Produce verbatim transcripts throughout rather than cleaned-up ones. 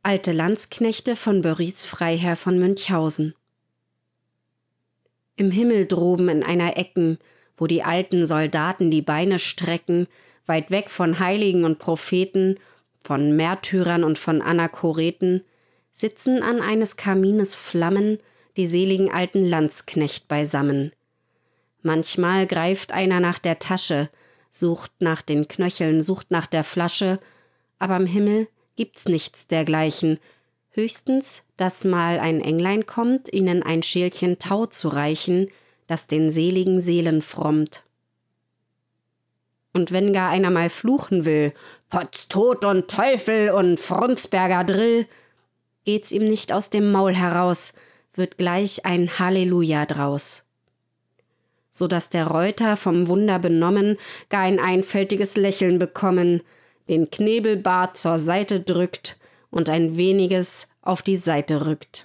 Alte Landsknechte von Börries Freiherr von Münchhausen. Im Himmel droben in einer Ecken, wo die alten Soldaten die Beine strecken, weit weg von Heiligen und Propheten, von Märtyrern und von Anachoreten, sitzen an eines Kamines Flammen die seligen alten Landsknecht beisammen. Manchmal greift einer nach der Tasche, sucht nach den Knöcheln, sucht nach der Flasche, aber am Himmel gibt's nichts dergleichen, höchstens, dass mal ein Englein kommt, ihnen ein Schälchen Tau zu reichen, das den seligen Seelen frommt. Und wenn gar einer mal fluchen will, Potz Tod und Teufel und Frundsberger Drill, geht's ihm nicht aus dem Maul heraus, wird gleich ein Halleluja draus. So dass der Reuter vom Wunder benommen gar ein einfältiges Lächeln bekommen, den Knebelbart zur Seite drückt und ein weniges auf die Seite rückt.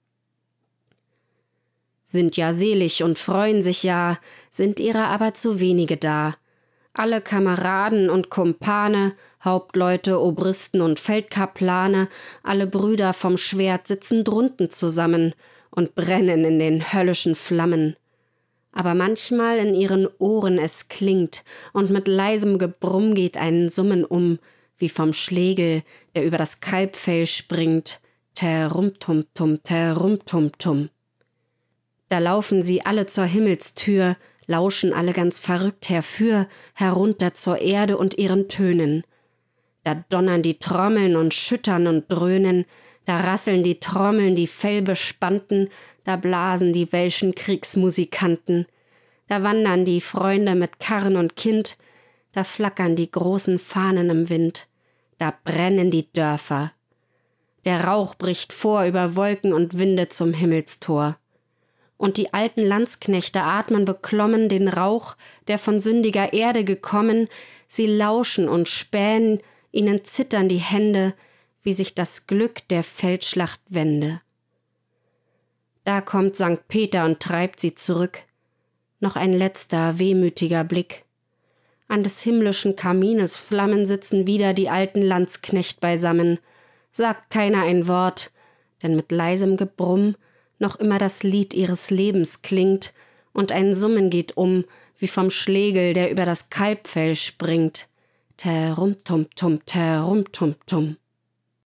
Sind ja selig und freuen sich ja, sind ihrer aber zu wenige da. Alle Kameraden und Kumpane, Hauptleute, Obristen und Feldkaplane, alle Brüder vom Schwert sitzen drunten zusammen und brennen in den höllischen Flammen. Aber manchmal in ihren Ohren es klingt, und mit leisem Gebrumm geht ein Summen um, wie vom Schlegel, der über das Kalbfell springt, terrumtumtum, terrumtumtum. Da laufen sie alle zur Himmelstür, lauschen alle ganz verrückt herfür, herunter zur Erde und ihren Tönen. Da donnern die Trommeln und schüttern und dröhnen, da rasseln die Trommeln, die Fellbespannten, da blasen die welschen Kriegsmusikanten, da wandern die Freunde mit Karren und Kind, da flackern die großen Fahnen im Wind, da brennen die Dörfer. Der Rauch bricht vor über Wolken und Winde zum Himmelstor. Und die alten Landsknechte atmen beklommen den Rauch, der von sündiger Erde gekommen, sie lauschen und spähen, ihnen zittern die Hände, wie sich das Glück der Feldschlacht wende. Da kommt Sankt Peter und treibt sie zurück. Noch ein letzter, wehmütiger Blick. An des himmlischen Kamines Flammen sitzen wieder die alten Landsknecht beisammen. Sagt keiner ein Wort, denn mit leisem Gebrumm noch immer das Lied ihres Lebens klingt und ein Summen geht um, wie vom Schlegel, der über das Kalbfell springt. Terrumtumtum, terrumtumtum.